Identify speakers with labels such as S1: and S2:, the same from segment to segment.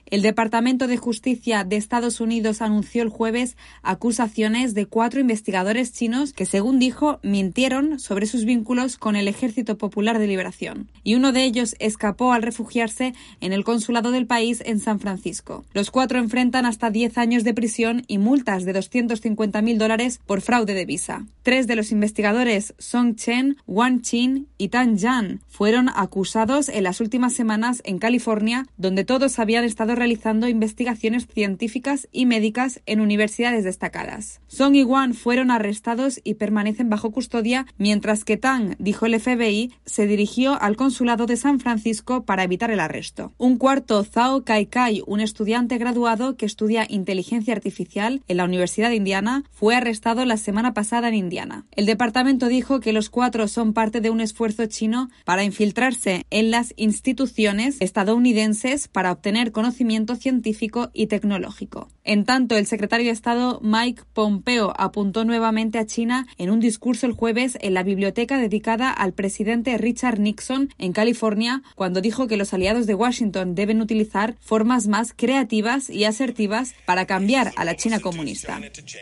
S1: El Departamento de Justicia de Estados Unidos anunció el jueves acusaciones de 4 investigadores chinos que, según dijo, mintieron sobre sus vínculos con el Ejército Popular de Liberación. Y uno de ellos escapó al refugiarse en el consulado del país en San Francisco. Los 4 enfrentan hasta 10 años de prisión y multas de $250.000 por fraude de visa. 3 de los investigadores, Song Chen, Wang Qin y Tan Yan, fueron acusados en las últimas semanas en California, donde todos habían estado realizando investigaciones científicas y médicas en universidades destacadas. Song y Wang fueron arrestados y permanecen bajo custodia, mientras que Tang, dijo el FBI, se dirigió al consulado de San Francisco para evitar el arresto. Un cuarto, Zhao Kaikai, un estudiante graduado que estudia inteligencia artificial en la Universidad de Indiana, fue arrestado la semana pasada en Indiana. El departamento dijo que los 4 son parte de un esfuerzo chino para infiltrarse en las instituciones estadounidenses para obtener conocimiento científico y tecnológico. En tanto, el secretario de Estado Mike Pompeo apuntó nuevamente a China en un discurso el jueves en la biblioteca dedicada al presidente Richard Nixon en California, cuando dijo que los aliados de Washington deben utilizar formas más creativas y asertivas para cambiar a la China comunista.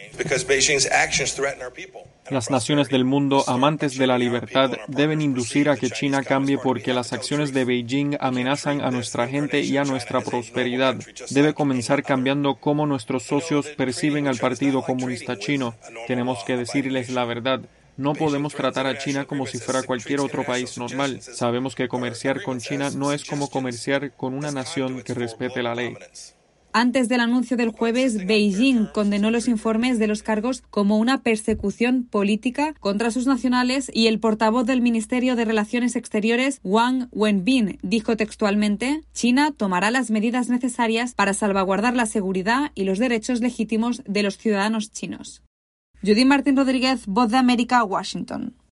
S2: Las naciones del mundo amantes de la libertad deben inducir a que China cambie porque las acciones de Beijing amenazan a nuestra gente y a nuestra prosperidad. Debe comenzar cambiando cómo nuestros socios perciben al Partido Comunista Chino. Tenemos que decirles la verdad. No podemos tratar a China como si fuera cualquier otro país normal. Sabemos que comerciar con China no es como comerciar con una nación que respete la ley.
S1: Antes del anuncio del jueves, Beijing condenó los informes de los cargos como una persecución política contra sus nacionales y el portavoz del Ministerio de Relaciones Exteriores, Wang Wenbin, dijo textualmente: China tomará las medidas necesarias para salvaguardar la seguridad y los derechos legítimos de los ciudadanos chinos. Judith Martín Rodríguez, Voz de América, Washington.